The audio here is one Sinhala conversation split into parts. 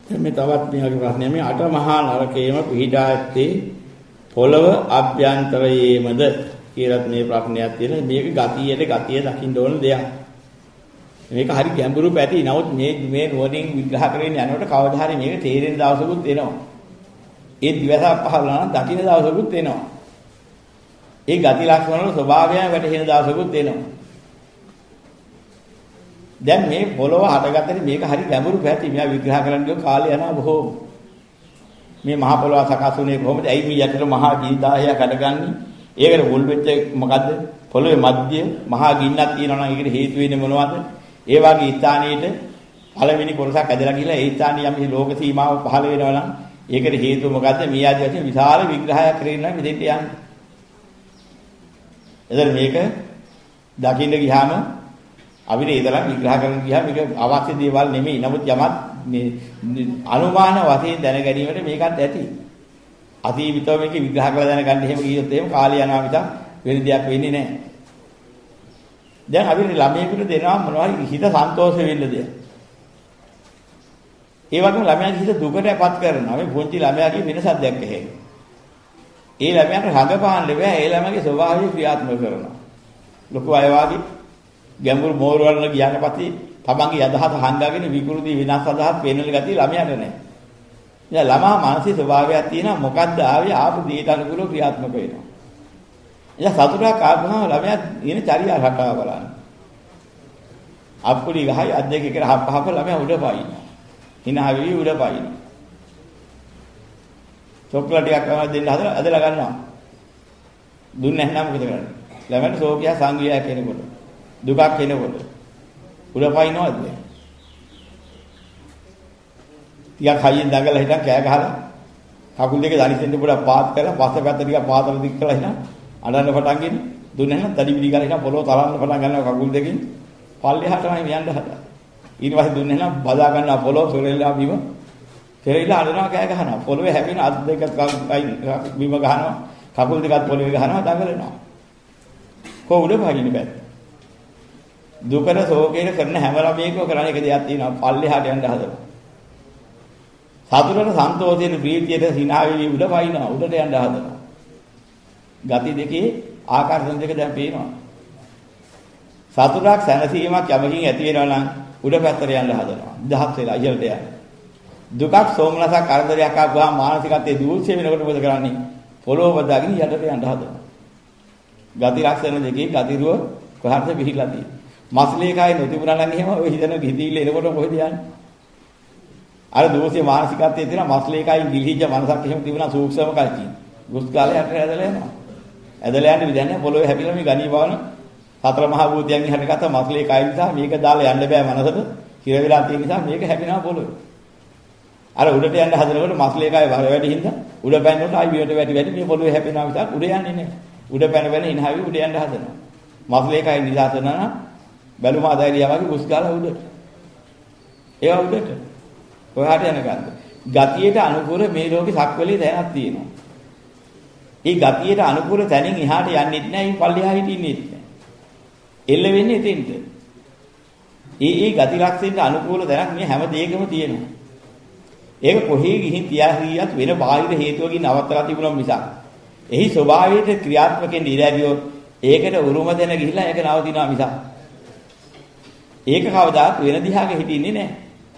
මේ තවත් මේකේ ප්‍රශ්නය මේ අට මහා නරකයේම පිහිටා ඇත්තේ පොළව අභ්‍යන්තරයේමද කියලාත් මේ ප්‍රශ්නයක් තියෙනවා. මේක ගතිය දකින්න ඕන දෙයක්. මේක හරි ගැඹුරු පැති. නමුත් මේ නුවණින් විග්‍රහ කරගෙන යනකොට කවදා හරි මේක තේරෙන දවසකුත් එනවා. ඒ දිවස පහළනවා දකින්න දවසකුත් එනවා. ඒ ගති ලක්ෂණ වල ස්වභාවයන් වැටහෙන දවසකුත් එනවා. දැන් මේ පොළව හටගත්තේ මේක හරි ගැඹුරු පැති. මෙයා විග්‍රහ කරන්න ගිය කාලය යනවා බොහෝම. මේ මහ පොළව සකස් වුණේ කොහොමද? ඇයි මේ යටට මහා ජීවිතාහයක් හටගන්නේ? ඒකට මුල් වෙච්ච මොකද්ද? පොළවේ මැද්දේ මහා ගින්නක් තියෙනවා නම් ඒකට හේතු වෙන්නේ මොනවද? ඒ වගේ ස්ථානයේට පළවෙනි කොටසක් ඇදලා ගිහලා ඒ ස්ථානයේ යම් ලෝක සීමාව පහළ වෙනවා නම් ඒකට හේතුව මොකද්ද? මේ ආදී වශයෙන් විශාල විග්‍රහයක් කරගෙන මෙතෙන්ට යන්නේ. එතන මේක දකින්න ගියාම අපිට ඒතරම් විග්‍රහ කරන්න ගියාම මේක අවශ්‍ය දේවල් නෙමෙයි. නමුත් යමත් මේ අනුමාන වශයෙන් දැන ගැනීමට මේකත් ඇති. අතීතව මේක විග්‍රහ කරලා දැනගන්න එහෙම ගියොත් එහෙම කාලය යනවා මිසක් වෙන දෙයක් වෙන්නේ නැහැ. දැන් අපිට ළමයෙකුට දෙනවා මොනවද හිත සන්තෝෂ වෙන්න දෙයක්. ඒ වගේම ළමයාගේ හිත දුකටපත් කරනවා. මේ පුංචි ළමයාගේ වෙනසක් දැක්ක හැකියි. ඒ ළමයාට රඟපාන්න බෑ. ඒ ළමයාගේ ස්වභාවය ක්‍රියාත්මක කරනවා. ලොකු අය වාගේ ගැඹුරු මෝර වලන ගියාට පස්සේ තමන්ගේ අදහස හංගාගෙන විකෘති විනාශ අදහස් පේනල ගතිය ළමයාට නැහැ. දැන් ළමා මානසික ස්වභාවයක් තියෙනවා. මොකද්ද ආවේ ආපු දේට අනුකූලව ක්‍රියාත්මක වෙනවා. එයා සතුටක් ආවම ළමයා ඉන්නේ චර්යා රටාව බලන්න. අප්පුඩි ගහයි අත් දෙක එකට හප්පහප ළමයා උඩ පායිනවා. hina වෙවි උඩ පායිනවා. චොක්ලට් එකක් කරලා දෙන්න හදලා ඇදලා ගන්නවා. දුන්නේ නැත්නම් මොකද කරන්නේ? ළමයාට ශෝකය සංගීය කෙනෙකුට. දුකක් කෙනෙකුට. උඩ පායිනවද? ටිකක් හයියෙන් දඟලලා හිටන් කෑ ගහලා කකුල් දෙක දනිස්සෙන් පොඩක් පාත් කරලා පස්ස පැත්ත ටිකක් පාතල දික් කරලා හිටන් අඬන්න පටන් ගෙන දුන්නේ නැත්නම් දඩි විලි ගාලා හිටන් පොළොව තරන්න පටන් ගන්නවා කකුල් දෙකෙන් පල්ලෙහාටමයි යන්න හදා. ඊට පස්සේ දුන්නේ නැත්නම් බදා ගන්නවා පොළොව සොරෙල්ලා බිම. කෙරෙයිලා අඬනවා කෑ ගහනවා. පොළොවේ හැපෙන අත් දෙක බිම ගහනවා. කකුල් දෙකත් පොළොවේ ගහනවා දඟලනවා. කො උඩ පහින්න බෑ. දුකර ශෝකේන කරන හැම ළමයෙක්ම කරන එක දෙයක් තියෙනවා පල්ලෙහාට යන්න හදනවා. සතුටට සන්තෝෂයෙන් ප්‍රීතියට හිනාවෙවි උඩ පයින්නවා උඩට යන්න හදනවා. ගති දෙකේ ආකර්ෂණ දෙක දැන් පේනවා. සතුටක් සැනසීමක් යමකින් ඇති වෙනවා නම් උඩ පැත්තට යන්න හදනවා. දහස් වෙලා ඉහළට යන්න. දුකක් සෝමනසක් කරදරයක් ආවම මානසිකත්වයේ දූෂ්‍ය වෙනකොට මොකද කරන්නේ? පොළොව බදාගෙන යටට යන්න හදනවා. ගති ලක්ෂණ දෙකේ ගතිරුව කොහටද පිළිලා තියෙන්නේ? මස්ලේ කයි නොතිබුණා නම් එහෙම ඔය හිතන ගිහිවිල්ල එනකොට කොහෙද යන්නේ? අර දෝෂයේ මානසිකත්වයේ තියෙන මස්ලේ කයි ගිලිහිච්ච මනසක් එහෙම තිබුණා සූක්ෂම කල්කින්. ගුස් කාලේ යට ඇදලා යනවා. ඇදලා යන්න විදන්නේ පොළොවේ හැපිලා මේ ගණී බවන සතර මහා භූතයන්ගෙන් හටගත්ත මස්ලේ කයි නිසා මේක දාලා යන්න බෑ මනසට. හිර වෙලා තියෙන නිසා මේක හැපෙනවා පොළොවේ. අර උඩට යන්න හදනකොට මස්ලේ කයි වැඩි හින්දා උඩ පැනනකොට ආයි වියට වැටි මේ පොළොවේ හැපෙනවා මිසක් උඩ යන්නේ නැහැ. උඩ පැන ඉනහවි උඩ යන්න හදනවා. මස්ලේ කයි නිදාතනවා නම් බැලුමා දැරියා වගේ ගුස් ගාලා උඩට. ඒවා උඩට. ඔයාට යනකන්ද. ගතියට අනුකූල මේ ලෝකේ සක්වලේ තැනක් තියෙනවා. ඒ ගතියට අනුකූල තැනින් එහාට යන්නෙත් නැහැ. මේ පල්ලෙහා හිටින්නෙත් නැහැ. එල්ල වෙන්නේ එතෙන්ට. ඒ ගති ලක්ෂණයට අනුකූල තැනක් මේ හැම දෙයකම තියෙනවා. ඒක කොහේ ගිහින් තියාහියත් වෙන බාහිර හේතුවකින් නවත්තලා තිබුණා මිසක්. එහි ස්වභාවයට ක්‍රියාත්මකෙන් ඉරැදියොත් ඒකට උරුම දෙන ගිහිලා ඒක නවතිනවා මිසක්. ඒක කවදාත් වෙන දිහාක හිටින්නේ නැහැ.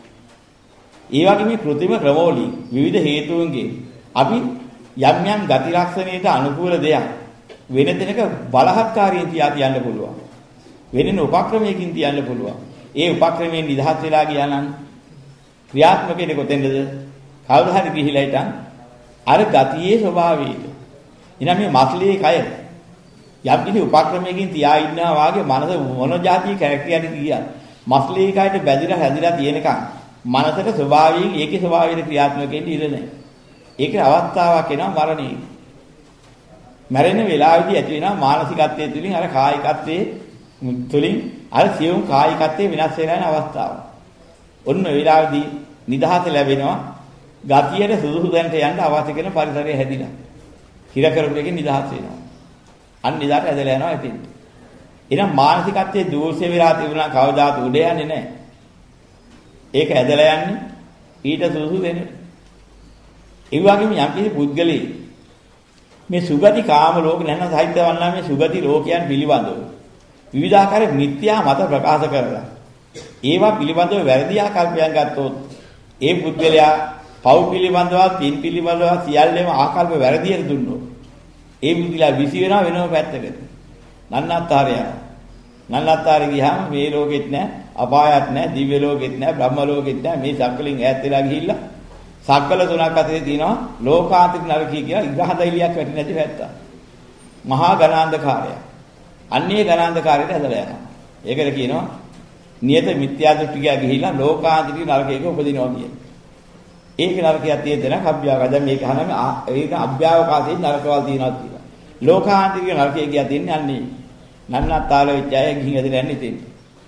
ඒ වගේ මේ કૃත්‍රිම ක්‍රමවලින් විවිධ හේතුන්ගෙන් අපි යම් යම් ගති ලක්ෂණයට අනුකූල දෙයක් වෙන දෙනක බලහත්කාරයෙන් තියන්න පුළුවන්. වෙනින් උපක්‍රමයකින් තියන්න පුළුවන්. ඒ උපක්‍රමයෙන් නිදහස් වෙලා ගියා නම් ක්‍රියාත්මක වෙන්නේ කොතෙන්ද? කවුරු හරි ගිහිලා හිටන් අර ගතියේ ස්වභාවයට. එනම් මේ මස්ලී කය යම් කිසි උපක්‍රමයකින් තියා ඉන්නවා වාගේ මනස මොන જાතිය කැරක්ටරයක් ගියා. මස්ලී කයට බැඳිලා හැදිලා තියෙනකන් මනසට ස්වභාවයෙන් ඒකේ ස්වභාවයට ක්‍රියාත්මක වෙන්න ඉඩ නැහැ. ඒකේ අවස්ථාවක් එනවා මරණය. මැරෙන වෙලාවේදී ඇති වෙනවා මානසිකත්වයේ තුලින් අර කායිකත්වයේ තුලින් අර සියුම් කායිකත්වයේ වෙනස් වෙන අවස්ථාව. ඔන්න වෙලාවේදී නිදහස ලැබෙනවා. ගතියට සුදුසු දැනට යන්න අවශ්‍ය කරන පරිසරය හැදිලා. හිර කරපු එකෙන් නිදහස් වෙනවා. අන්න නිදාට ඇදලා යනවා ඉතින්. එහෙනම් මානසිකත්වයේ දෝෂය වෙලා තිබුණා කවදාත් උඩ යන්නේ නැහැ. ඒක ඇදලා යන්නේ ඊට සුසු දෙන්නේ. ඒ වගේම යම් කිසි පුද්ගලෙක් මේ සුගති කාම ලෝක නැත්නම් සාහිත්‍ය වන්නා මේ සුගති ලෝකයන් පිළිබඳව විවිධාකාර මිත්‍යා මත ප්‍රකාශ කරලා ඒවා පිළිබඳව වැරදි ආකල්පයන් ගත්තොත් ඒ පුද්ගලයා පව් පිළිබඳව පින් පිළිබඳව සියල්ලම ආකල්ප වැරදියට දුන්නොත් ඒ පුද්ගලයා විසි වෙනවා වෙනම පැත්තකට. නන්නත්තරය. නන්නත්තරය ගියාම මේ ලෝකෙත් නැහැ, අපායත් නැහැ, දිව්‍ය ලෝකෙත් නැහැ, බ්‍රහ්ම ලෝකෙත් නැහැ. මේ සක්කලින් ඈත් වෙලා ගිහිල්ලා සක්කල තුනක් අතරේ තියෙනවා ලෝකාන්තික නරකී කියලා ඉග්‍රහ දෛලියක් වැටි නැති පැත්ත. මහා ඝනාන්ධකාරය. අන්නේ ඝනාන්ධකාරයට ඇදලා යනවා. ඒකට කියනවා නියත මිත්‍යා දෘෂ්ටිකයා ගිහිල්ලා ලෝකාන්තික නරකයක උපදිනවා කියන්නේ. ඒක නරකයක් තියෙන දෙනක් අභ්‍යාවක. දැන් මේක අහනම ඒක අභ්‍යාවකාශයෙන් නරකවල් තියෙනවා කියලා. ලෝකාන්තික නරකය කියා තියන්නේ අන්නේ නන්නත්තාල විචය ගිහින් ඇදලා යන්නේ ඉතින්.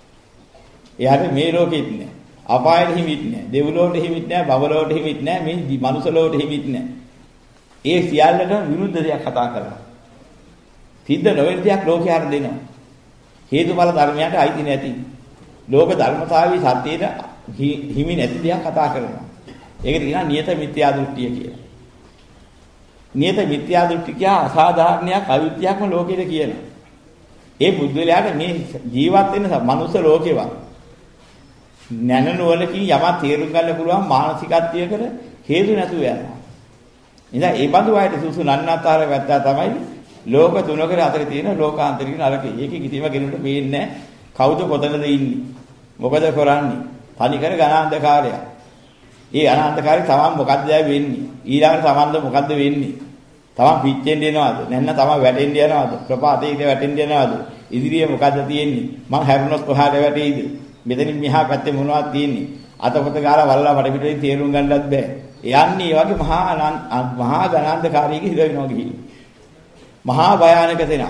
එයාට මේ ලෝකෙත් නෑ. අපායෙ හිමිත් නෑ. දෙව්ලොවට හිමිත් නෑ. බවලොවට හිමිත් නෑ. මේ මනුස්ස ලෝකෙට හිමිත් නෑ. ඒ සියල්ලට විරුද්ධ දෙයක් කතා කරනවා. සිද්ධ නොවන දෙයක් ලෝකේ හර දෙනවා. හේතුඵල ධර්මයට අයිති නැති. ලෝක ධර්මතාවී සත්‍යයට හිමි නැති දෙයක් කතා කරනවා. ඒකට කියනවා නියත මිත්‍යා දෘෂ්ටිය කියලා. නියත මිත්‍යා දෘෂ්ටිය අසාධාරණයක් අවිද්‍යාවක්ම ලෝකෙට කියනවා. ඒ බුද්ධලයාට මේ ජීවත් වෙන මනුස්ස ලෝකේවත් නැනනවලකින් යමක් තේරුම් ගන්න පුළුවන් මානසිකත්වයකට හේතු නැතුව යනවා. ඉතින් ඒ බඳු අයට සුසු නන්නතර වැත්තා තමයි ලෝක තුනකට අතර තියෙන ලෝකාන්තරික නරකය. ඒකේ කිසිම කෙනෙකුට මේන්නේ කවුද කොතනද ඉන්නේ? මොකද කරන්නේ? තනිකර ඝනාන්ධකාරය. ඒ අනන්තකාරී තමන් මොකද්ද වෙන්නේ? ඊළඟට තමන්ද මොකද්ද වෙන්නේ? තමන් පිච්චෙන්න යනවාද? නැත්නම් තමන් වැටෙන්න යනවාද? ප්‍රපාතයකට වැටෙන්න යනවාද? ඉදිරියේ මොකද්ද තියෙන්නේ? මං හැරුණොත් කොහාට වැටෙයිද? මෙතනින් මෙහා පැත්තේ මොනවද තියෙන්නේ? අතපොත ගාලා වල්ලා වඩ පිටින් තේරුම් ගන්නවත් බෑ. යන්නේ වගේ මහා ඝනාන්ධකාරීක හිර වෙනවා ගිහින්. මහා භයානක තැන.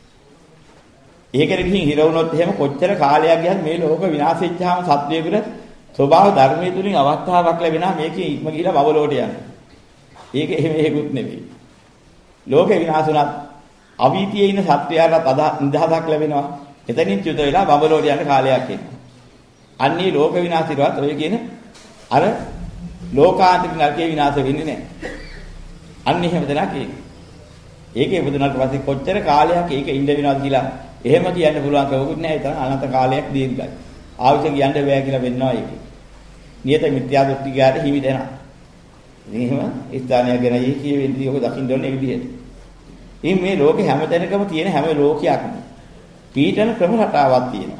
ඒකෙන් ගිහින් හිර වුණොත් එහෙම කොච්චර කාලයක් ගියත් මේ ලෝක විනාශ වෙච්චාම සත්වයකට ස්වභාව ධර්මයේ තුලින් අවස්ථාවක් ලැබෙනා මේකේ ඉක්ම ගිහිලා බවලෝට යන. ඒක එහෙම හේකුත් නෙවෙයි. ලෝකේ විනාශ වුණත් අවීතියේ ඉන්න සත්වයාට නිදහසක් ලැබෙනවා. එතනින් චුත වෙලා බවලෝට යන කාලයක් එනවා. අන්නේ ලෝක විනාශිරවත් ඔය කියන අර ලෝකාන්තික නරකේ විනාශ වෙන්නේ නැහැ. අන්න එහෙම දෙනා කියන්නේ. ඒකේ බුදුනාට පස්සේ කොච්චර කාලයක් ඒක ඉඳ වෙනවද කියලා එහෙම කියන්න පුළුවන් කවුරුත් නැහැ. ඒ තරම් අනන්ත කාලයක් දීර්ඝයි. ආයුෂ කියන්න බෑ කියලා වෙන්නවා ඒකේ. නියත මිත්‍යා දෘෂ්ටිකාරට හිමි දෙනවා. ඉතින් එහෙම ස්ථානය ගැන කියවෙන්නේ ඔක දකින්න ඕනේ ඒ විදිහට. ඉතින් මේ ලෝකේ හැමතැනකම තියෙන හැම ලෝකයක්ම පීඩන ක්‍රම රටාවක් තියෙනවා.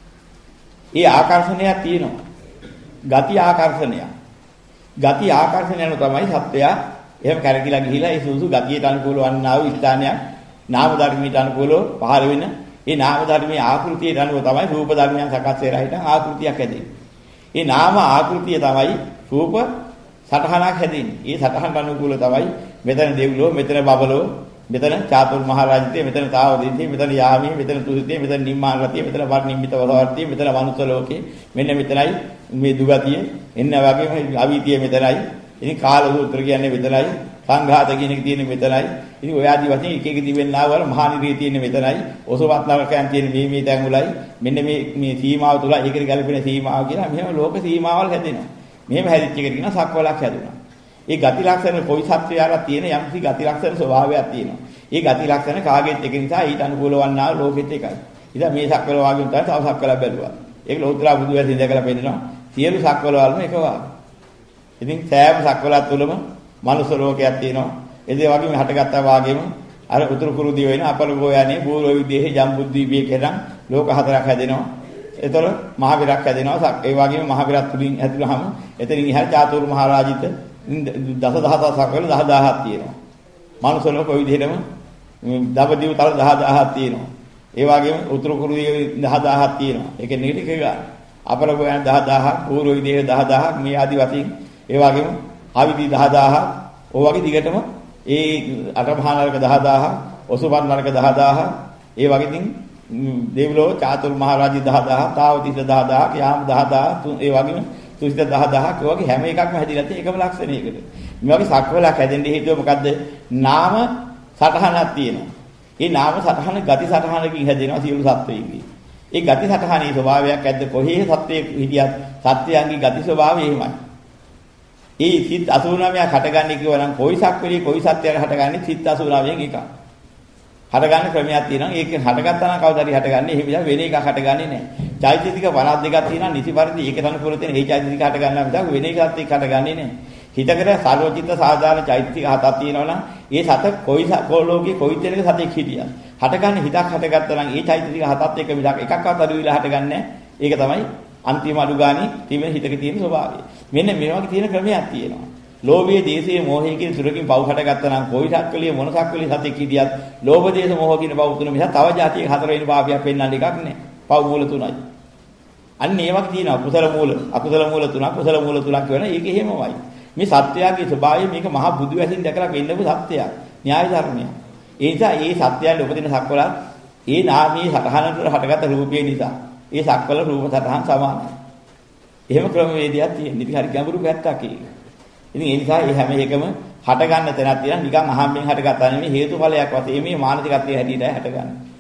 ඒ ආකර්ෂණයක් තියෙනවා. ගති ආකර්ෂණයක්. ගති ආකර්ෂණයන තමයි සත්‍යය එහෙම කරකිලා ගිහිලා ඒ සුසු ගතියට අනුකූල වන්නා වූ ස්ථානයක් නාම ධර්මයට අනුකූලව පහළ වෙන ඒ නාම ධර්මයේ ආකෘතියට අනුව තමයි රූප ධර්මයන් සකස් වෙලා හිටන් ආකෘතියක් හැදෙන්නේ. ඒ නාම ආකෘතිය තමයි රූප සටහනක් හැදෙන්නේ. ඒ සටහනට අනුකූල තමයි මෙතන දෙව්ලෝ, මෙතන බබලෝ, මෙතන චාතුර් මහරජිතේ, මෙතන තාවදීතේ, මෙතන යාමී, මෙතන තුසිතේ, මෙතන නිම්මාන රතිය, මෙතන වර්ණිම්මිත වලවර්තිය, මෙතන මනුස්ස ලෝකේ. මෙන්න මෙතනයි මේ දුගතිය. එන්න වගේම අවීතිය මෙතනයි. ඉතින් කාල සූත්‍ර කියන්නේ මෙතනයි. සංඝාත කියන එක තියෙන්නේ මෙතනයි. ඉතින් ඔය ආදි වශයෙන් එක එක දිවෙන්නා වල මහා නිරිය තියෙන්නේ මෙතනයි. ඔසවත් නරකයන් තියෙන්නේ මේ තැන් වලයි. මෙන්න මේ සීමාව තුල ඒකට ගැලපෙන සීමාව කියලා මෙහෙම ලෝක සීමාවල් හැදෙනවා. මෙහෙම හැදිච්ච එකට කියනවා සක්වලක් හැදුනා. ඒ ගති ලක්ෂණ කොයි සත්‍යයකට තියෙන යම්කිසි ගති ලක්ෂණ ස්වභාවයක් තියෙනවා. ඒ ගති ලක්ෂණ කාගෙත් එක නිසා ඊට අනුකූල වන්නා ලෝකෙත් එකයි. ඉතින් මේ සක්වල වාගෙන් තමයි තව සක්වලක් බැලුවා. ඒක ලෝත්‍රා බුදු වැසින් දැකලා පෙන්නනවා. සියලු සක්වල වලම එක වාගේ. ඉතින් සෑම සක්වලක් තුලම මනුස්ස ලෝකයක් තියෙනවා. ඒ වගේම හටගත්තා වාගේම අර උතුරු කුරු දිව වෙන අපලගෝ යන්නේ බෝරෝ විදේහේ ජම්බුද්දීපයේ කෙරන් ලෝක හතරක් හැදෙනවා. ඒතර මහ විරක් හැදෙනවා. ඒ වගේම මහ විරත් තුලින් හැදුනහම එතනින් ඉහළ චාතුරු මහරජිත දසදහසක් සක්වල 10000ක් තියෙනවා. මනුස්ස ලෝක කොයි විදිහටම දවදිව තල 10000ක් තියෙනවා. ඒ වගේම උතුරු කුරු දිව 10000ක් තියෙනවා. ඒකෙන් නෙගිට එක ගන්න. අපලගෝ යන 10000ක් බෝරෝ විදේහේ 10000ක් මේ ආදි වශයෙන් ඒ වගේම ආවිදි 10000ක් ඔය වගේ දිගටම ඒ අටමහා නරක 10000ක් ඔසුපන් නරක 10000ක් ඒ වගේ ඉතින් දෙවිලෝ චාතුර් මහරජි 10000ක් තාවතිස 10000ක් යාම 10000ක් ඒ වගේම තුසිත 10000ක් ඔය වගේ හැම එකක්ම හැදිලා තියෙන එකම ලක්ෂණයකට මේ වගේ සක්වලක් හැදෙන්න හේතුව මොකද්ද නාම සටහනක් තියෙනවා ඒ නාම සටහන ගති සටහනකින් හැදෙනවා සියලු සත්වයන්ගේ ඒ ගති සටහනේ ස්වභාවයක් ඇද්ද කොහේ සත්වයේ හිටියත් සත්වයන්ගේ ගති ස්වභාවය එහෙමයි ඒ සිත් 89ක් හටගන්නේ කියවනම් කොයි සක්වලේ කොයි සත්‍යයක් හටගන්නේ සිත් 89න් එකක්. හටගන්න ක්‍රමයක් තියෙනවා. ඒක හටගත්තා නම් කවදාද හටගන්නේ? එහෙම වෙන එකක් හටගන්නේ නැහැ. චෛතසික 52ක් තියෙනවා. නිසි පරිදි ඒකට අනුකූල තියෙන ඒ චෛතසික හටගන්නා මිසක් වෙන එකක් හටගන්නේ නැහැ. හිතකට සාරෝචිත සාධාරණ චෛතසික හතක් තියෙනවා නම් ඒ සත කොයි ලෝකේ කොයි තැනක සතෙක් හිටියත් හටගන්න හිතක් හටගත්තා නම් ඒ චෛතසික හතත් එක මිසක් එකක්වත් අඩු වෙලා හටගන්නේ නැහැ. ඒක තමයි අන්තිම අඩු ගානේ තිබෙන හිතක තියෙන ස්වභාවය. මෙන්න මේ වගේ තියෙන ක්‍රමයක් තියෙනවා. ලෝභයේ දේශයේ මෝහයේ කියන තුරකින් පව් හටගත්තා නම් කොයි සක්වලිය මොන සක්වලිය සතෙක් හිටියත් ලෝභ දේශ මෝහ කියන පව් තුන මිසක් තව જાතියක හතර වෙනි පාපයක් පෙන්වන්න එකක් නැහැ. පව් මූල තුනයි. අන්න ඒ වගේ තියෙනවා කුසල මූල අකුසල මූල තුනක් කුසල මූල තුනක් කියන එක එහෙමමයි. මේ සත්‍යයගේ ස්වභාවය මේක මහා බුදු වැසින් දැකලා වෙන්නපු සත්‍යයක්. න්‍යාය ධර්මයක්. ඒ නිසා මේ සත්‍යයන් උපදින සක්වලත් ඒ නාමයේ සතහනට හටගත්ත රූපය නිසා ඒ සක්වල රූප සතහන් සමානයි. එහෙම ක්‍රමවේදයක් තියෙනවා. ඉතින් හරි ගැඹුරු පැත්තක් ඒක. ඉතින් ඒ නිසා මේ හැම එකම හට ගන්න තැනක් තියෙනවා. නිකන් අහම්බෙන් හටගත්තා නෙමෙයි හේතුඵලයක් වශයෙන් මේ මානසිකත්වයේ හැටියට හටගන්නේ.